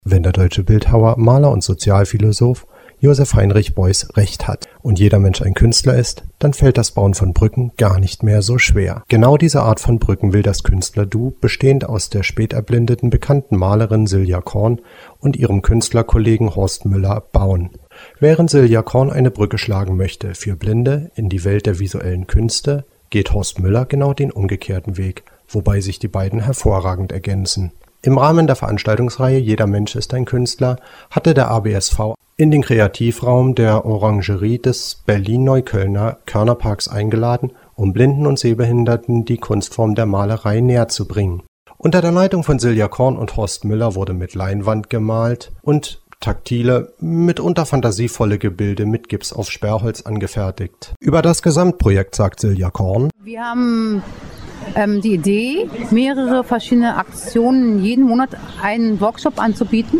Wenn der deutsche Bildhauer, Maler und Sozialphilosoph Joseph Heinrich Beuys recht hat und jeder Mensch ein Künstler ist, dann fällt das Bauen von Brücken gar nicht mehr so schwer. Genau diese Art von Brücken will das Künstlerduo, bestehend aus der späterblindeten bekannten Malerin Silja Korn und ihrem Künstlerkollegen Horst Müller, bauen. Während Silja Korn eine Brücke schlagen möchte für Blinde in die Welt der visuellen Künste, geht Horst Müller genau den umgekehrten Weg, wobei sich die beiden hervorragend ergänzen. Im Rahmen der Veranstaltungsreihe Jeder Mensch ist ein Künstler hatte der ABSV in den Kreativraum der Orangerie des Berlin-Neuköllner Körnerparks eingeladen, um Blinden und Sehbehinderten die Kunstform der Malerei näher zu bringen. Unter der Leitung von Silja Korn und Horst Müller wurde mit Leinwand gemalt und taktile, mitunter fantasievolle Gebilde mit Gips auf Sperrholz angefertigt. Über das Gesamtprojekt sagt Silja Korn: Wir haben die Idee, mehrere verschiedene Aktionen jeden Monat einen Workshop anzubieten,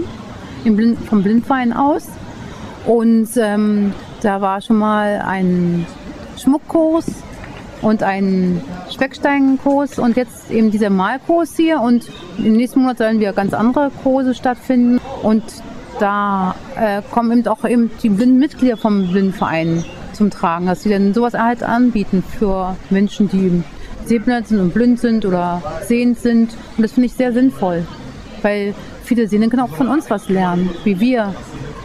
vom Blindverein aus. Und da war schon mal ein Schmuckkurs und ein Specksteinkurs und jetzt eben dieser Malkurs hier. Und im nächsten Monat sollen wir ganz andere Kurse stattfinden. Und da kommen eben auch die blinden Mitglieder vom Blindverein zum Tragen, dass sie dann sowas halt anbieten für Menschen, die sehbehindert sind und blind sind oder sehend sind. Und das finde ich sehr sinnvoll, weil viele Sehende können auch von uns was lernen, wie wir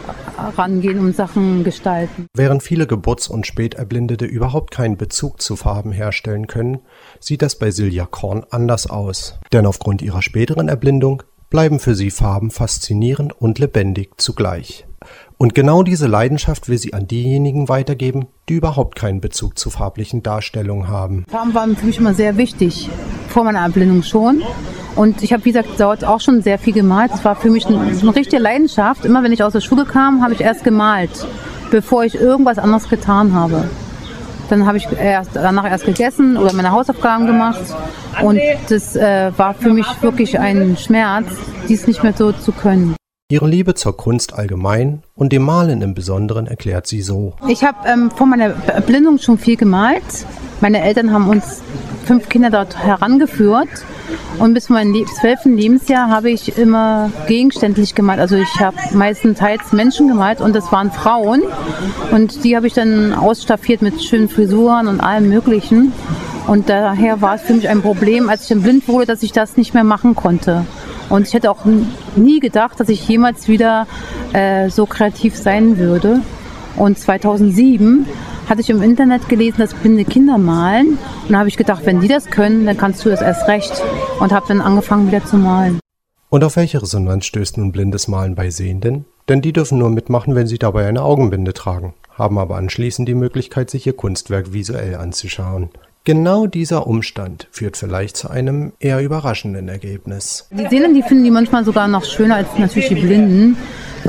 rangehen und Sachen gestalten. Während viele Geburts- und Späterblindete überhaupt keinen Bezug zu Farben herstellen können, sieht das bei Silja Korn anders aus. Denn aufgrund ihrer späteren Erblindung bleiben für sie Farben faszinierend und lebendig zugleich. Und genau diese Leidenschaft will sie an diejenigen weitergeben, die überhaupt keinen Bezug zu farblichen Darstellungen haben. Farben waren für mich immer sehr wichtig, vor meiner Erblindung schon. Und ich habe, wie gesagt, dort auch schon sehr viel gemalt. Es war für mich eine richtige Leidenschaft. Immer wenn ich aus der Schule kam, habe ich erst gemalt, bevor ich irgendwas anderes getan habe. Dann habe ich danach erst gegessen oder meine Hausaufgaben gemacht. Und das war für mich wirklich ein Schmerz, dies nicht mehr so zu können. Ihre Liebe zur Kunst allgemein und dem Malen im Besonderen erklärt sie so: Ich habe vor meiner Erblindung schon viel gemalt. Meine Eltern haben uns 5 Kinder dort herangeführt. Und bis meinem 12. Lebensjahr habe ich immer gegenständlich gemalt. Also ich habe meistenteils Menschen gemalt und das waren Frauen. Und die habe ich dann ausstaffiert mit schönen Frisuren und allem Möglichen. Und daher war es für mich ein Problem, als ich dann blind wurde, dass ich das nicht mehr machen konnte. Und ich hätte auch nie gedacht, dass ich jemals wieder so kreativ sein würde. Und 2007 hatte ich im Internet gelesen, dass blinde Kinder malen. Und da habe ich gedacht, wenn die das können, dann kannst du das erst recht. Und habe dann angefangen, wieder zu malen. Und auf welche Resonanz stößt nun blindes Malen bei Sehenden? Denn die dürfen nur mitmachen, wenn sie dabei eine Augenbinde tragen, haben aber anschließend die Möglichkeit, sich ihr Kunstwerk visuell anzuschauen. Genau dieser Umstand führt vielleicht zu einem eher überraschenden Ergebnis. Die Sehenden, die finden die manchmal sogar noch schöner als natürlich die Blinden,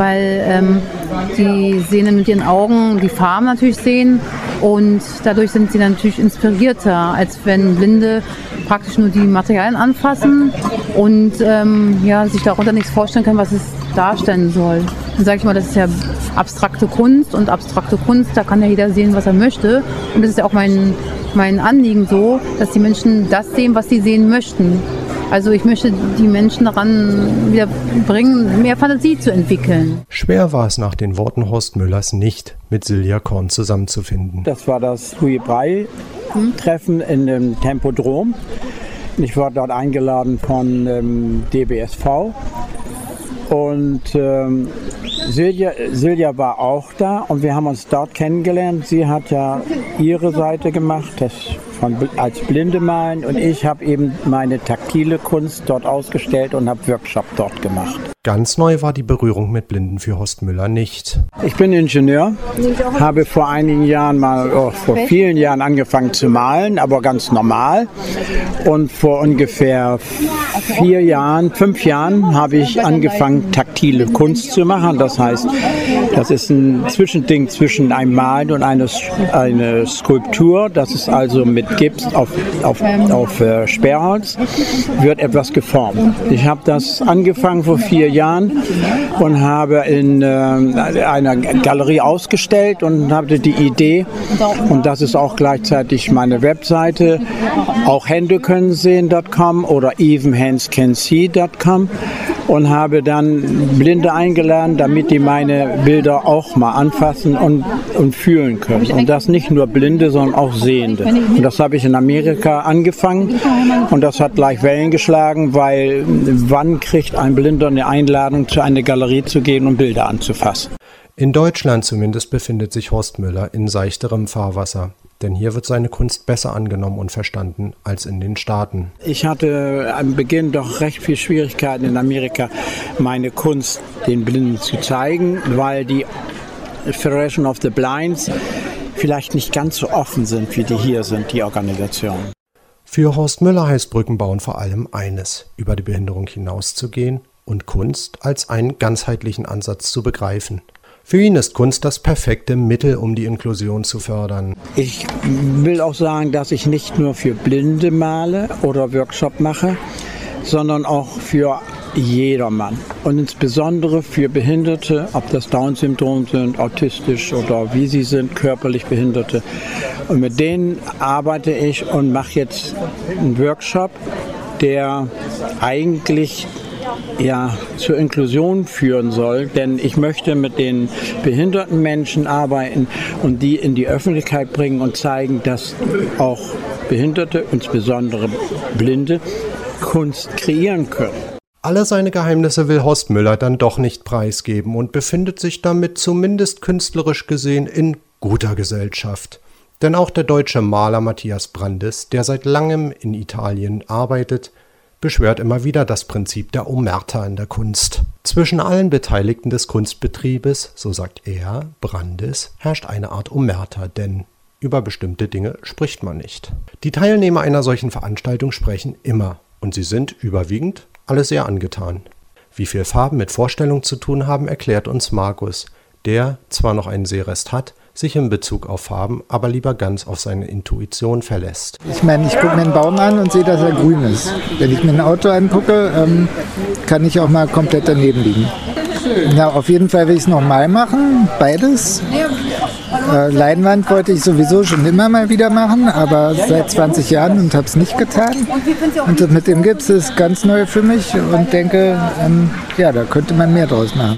weil die Sehenden mit ihren Augen die Farben natürlich sehen und dadurch sind sie natürlich inspirierter, als wenn Blinde praktisch nur die Materialien anfassen und sich darunter nichts vorstellen können, was es darstellen soll. Dann sage ich mal, das ist ja abstrakte Kunst und abstrakte Kunst, da kann ja jeder sehen, was er möchte. Und das ist ja auch mein Anliegen so, dass die Menschen das sehen, was sie sehen möchten. Also ich möchte die Menschen daran wieder bringen, mehr Fantasie zu entwickeln. Schwer war es nach den Worten Horst Müllers nicht, mit Silja Korn zusammenzufinden. Das war das Louis-Braille-Treffen in dem Tempodrom. Ich war dort eingeladen von DBSV. Und Silja war auch da und wir haben uns dort kennengelernt. Sie hat ja ihre Seite gemacht, das als Blinde malen, und ich habe eben meine taktile Kunst dort ausgestellt und habe Workshop dort gemacht. Ganz neu war die Berührung mit Blinden für Horst Müller nicht. Ich bin Ingenieur, habe vor einigen Jahren vor vielen Jahren angefangen zu malen, aber ganz normal. Und vor ungefähr 5 Jahren habe ich angefangen, taktile Kunst zu machen. Das heißt, das ist ein Zwischending zwischen einem Malen und eine Skulptur. Das ist also mit Gips auf Sperrholz, wird etwas geformt. Ich habe das angefangen vor 4 Jahren und habe in einer Galerie ausgestellt und hatte die Idee, und das ist auch gleichzeitig meine Webseite, auch Hände können sehen.com oder evenhandscansee.com. und habe dann Blinde eingeladen, damit die meine Bilder auch mal anfassen und fühlen können. Und das nicht nur Blinde, sondern auch Sehende. Und das habe ich in Amerika angefangen und das hat gleich Wellen geschlagen, weil wann kriegt ein Blinder eine Einladung, zu einer Galerie zu gehen und Bilder anzufassen? In Deutschland zumindest befindet sich Horst Müller in seichterem Fahrwasser, denn hier wird seine Kunst besser angenommen und verstanden als in den Staaten. Ich hatte am Beginn doch recht viel Schwierigkeiten in Amerika, meine Kunst den Blinden zu zeigen, weil die Federation of the Blinds vielleicht nicht ganz so offen sind, wie die hier sind, die Organisationen. Für Horst Müller heißt Brückenbauen vor allem eines, über die Behinderung hinauszugehen und Kunst als einen ganzheitlichen Ansatz zu begreifen. Für ihn ist Kunst das perfekte Mittel, um die Inklusion zu fördern. Ich will auch sagen, dass ich nicht nur für Blinde male oder Workshop mache, sondern auch für jedermann. Und insbesondere für Behinderte, ob das Down-Syndrom sind, autistisch oder wie sie sind, körperlich Behinderte. Und mit denen arbeite ich und mache jetzt einen Workshop, der eigentlich zur Inklusion führen soll, denn ich möchte mit den behinderten Menschen arbeiten und die in die Öffentlichkeit bringen und zeigen, dass auch Behinderte, insbesondere Blinde, Kunst kreieren können. Alle seine Geheimnisse will Horst Müller dann doch nicht preisgeben und befindet sich damit zumindest künstlerisch gesehen in guter Gesellschaft. Denn auch der deutsche Maler Matthias Brandis, der seit langem in Italien arbeitet, beschwört immer wieder das Prinzip der Omerta in der Kunst. Zwischen allen Beteiligten des Kunstbetriebes, so sagt er, Brandis, herrscht eine Art Omerta, denn über bestimmte Dinge spricht man nicht. Die Teilnehmer einer solchen Veranstaltung sprechen immer und sie sind überwiegend alle sehr angetan. Wie viel Farben mit Vorstellung zu tun haben, erklärt uns Markus, der zwar noch einen Sehrest hat, sich in Bezug auf Farben aber lieber ganz auf seine Intuition verlässt. Ich meine, ich gucke mir einen Baum an und sehe, dass er grün ist. Wenn ich mir ein Auto angucke, kann ich auch mal komplett daneben liegen. Ja, auf jeden Fall will ich es nochmal machen, beides. Leinwand wollte ich sowieso schon immer mal wieder machen, aber seit 20 Jahren und habe es nicht getan. Und das mit dem Gips ist ganz neu für mich und denke, da könnte man mehr draus machen.